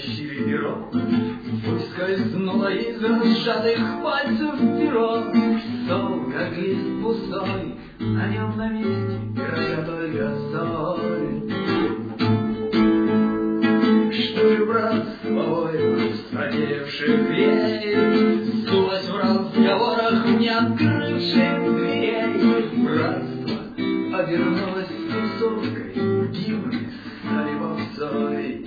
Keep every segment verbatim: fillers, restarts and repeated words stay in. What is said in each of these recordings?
тащили перо, выскользнуло из сжатых пальцев перо. Стол, как лист пустой, на нем на месте пирога только соль. Что же, брат, свободно вспотевших веер сдулось в разговорах не открывших дверей? Братство обернулось тусовкой, гимны стали попсой.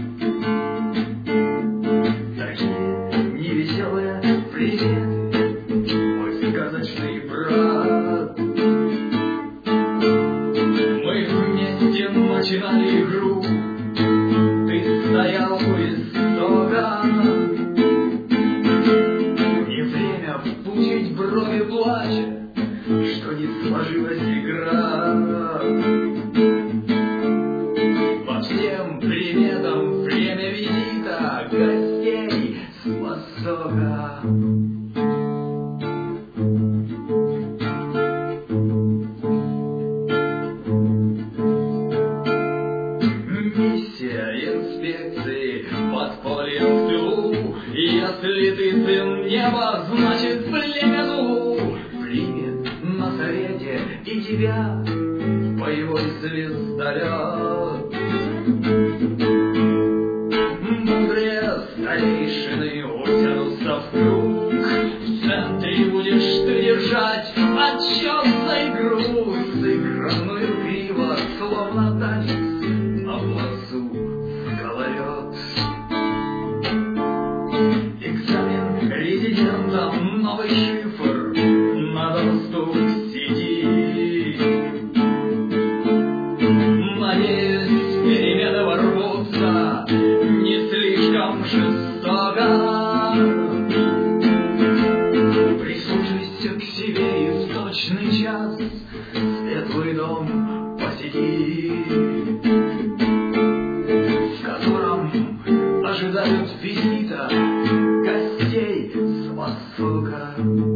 Такие невеселые приветы, мой сказочный брат. Мы вместе начинали игру, ты стоял у истока. Не время впучить брови плача, что не сложилась игра. По всем приметам время визита гостей с Востока. Миссия инспекции подполья в тылу. Если ты сын неба, значит племя Зулу примет на совете и тебя, боевой звездолет. Мудрые старейшины утянутся в круг, в центре будешь ты держать отчет за игру, сыгранную криво, словно танец на плацу в колорет. Экзамен резидентам, новый шифр на доступ к сети. Надеюсь, перемены ворвутся не слишком жестоко. Прислушайся к себе и в точный час светлый дом посети, в котором ожидают визита гостей с Востока.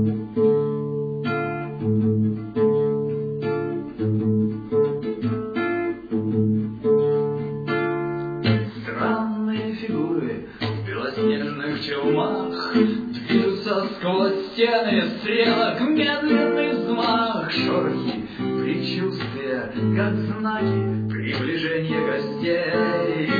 Странные фигуры в белоснежных челмах движутся сквозь стены стрелок, медленный взмах. Шорохи, предчувствия, как знаки приближения гостей.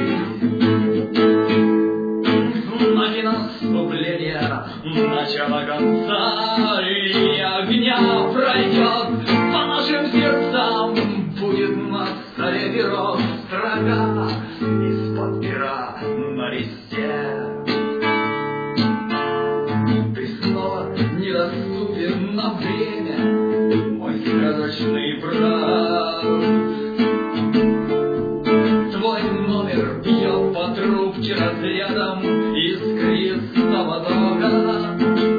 Знаки наступления, начало конца. Линия огня пройдет по нашим сердцам. Будет на столе перо, строка из-под пера на листе. Ты снова недоступен на время, мой сказочный брат. Твой номер бьет по трубке разрядом искристого тока.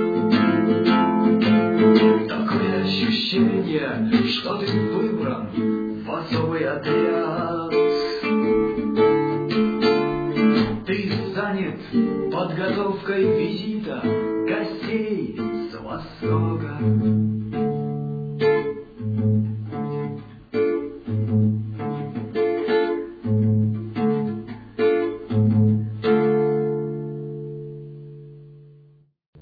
Такое ощущение, что ты выбран в особый отряд. Ты занят подготовкой визита гостей с Востока.